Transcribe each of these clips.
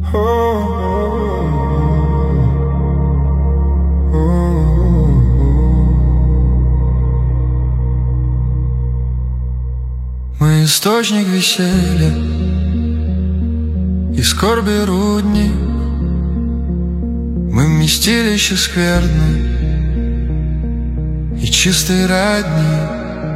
Мы источник веселья и скорби рудник, мы вместилище скверны и чистый родник.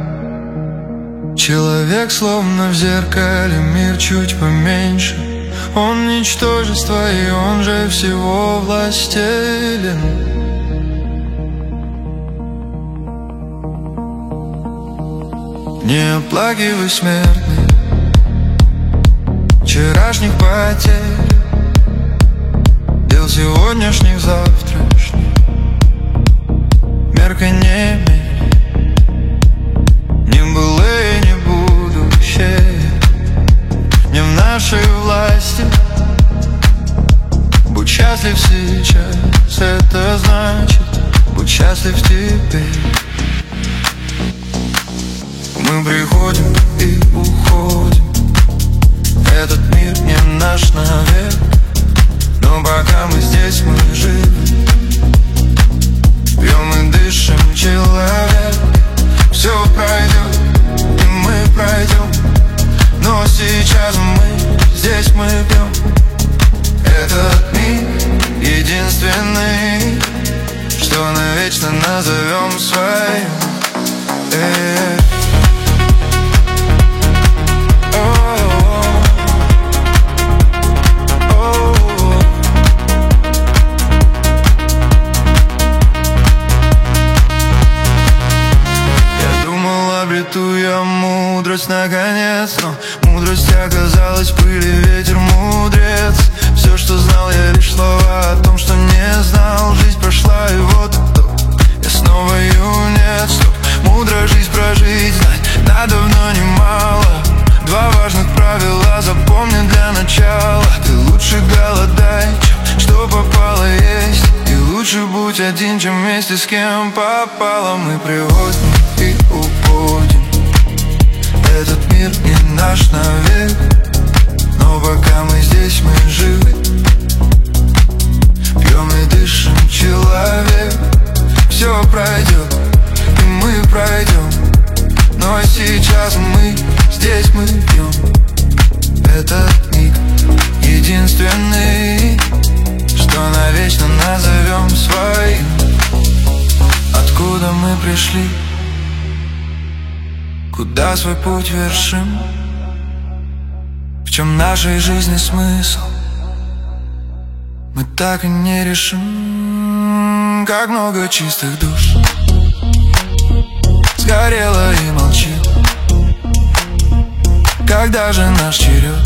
Человек словно в зеркале, мир чуть поменьше. Он ничтожество, и он же всего властелен. Не оплакивай смертный вчерашних потерь, дел сегодняшних завтрашних меркой не мерь. Не былое, не будущее не в нашей власти. Будь счастлив сейчас, это значит будь счастлив теперь. Мы приходим и уходим, этот мир не наш навек, но пока мы здесь, мы живы, пьем и дышим, человек. Все пройдет, и мы пройдем, но сейчас мы здесь, мы пьем. Этот миг единственный, что навечно назовем своим. Обрету я мудрость наконец, но мудрость оказалась в пыли, ветер мудрец. Все, что знал, я лишь слова о том, что не знал. Жизнь прошла, и вот я снова юнец. Стоп, мудро жизнь прожить, знать надо давно немало. Два важных правила запомни для начала: ты лучше голодай, чем что попало есть, и лучше будь один, чем вместе с кем попало. Мы приводим и уходим, этот мир не наш навек, но пока мы здесь, мы живы, пьем и дышим, человек. Все пройдет, и мы пройдем, но сейчас мы здесь, мы пьем. Этот миг единственный, что навечно назовем своим. Откуда мы пришли, куда свой путь вершим, в чем нашей жизни смысл, мы так и не решим. Как много чистых душ сгорело и молчит. Когда же наш черед,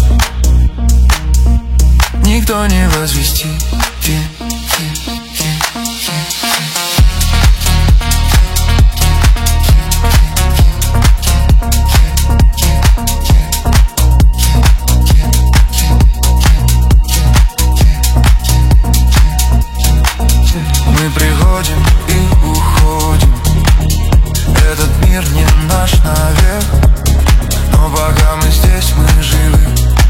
никто не возвестит. Мы приходим и уходим, этот мир не наш навек, но пока мы здесь, мы живы,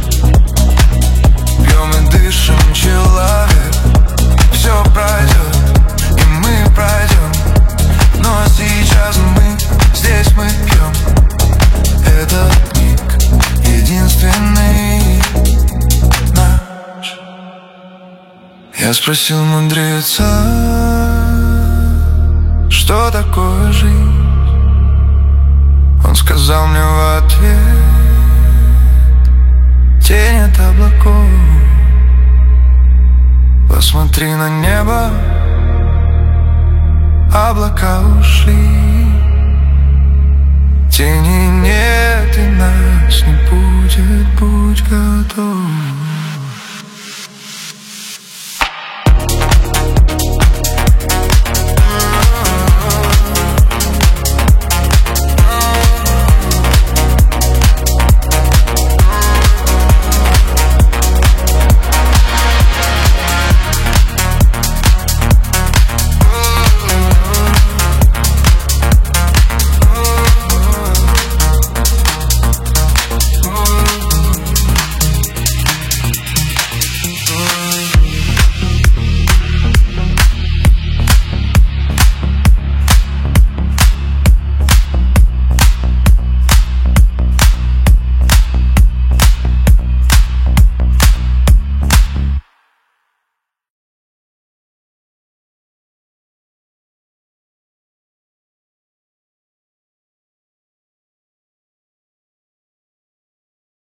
пьем и дышим, человек. Все пройдет, и мы пройдем, но сейчас мы здесь, мы пьем. Этот миг единственный наш. Я спросил мудреца, что такое жизнь? Он сказал мне в ответ: тень от облаков. Посмотри на небо, облака ушли, тени нет и нас не будет, будь готов.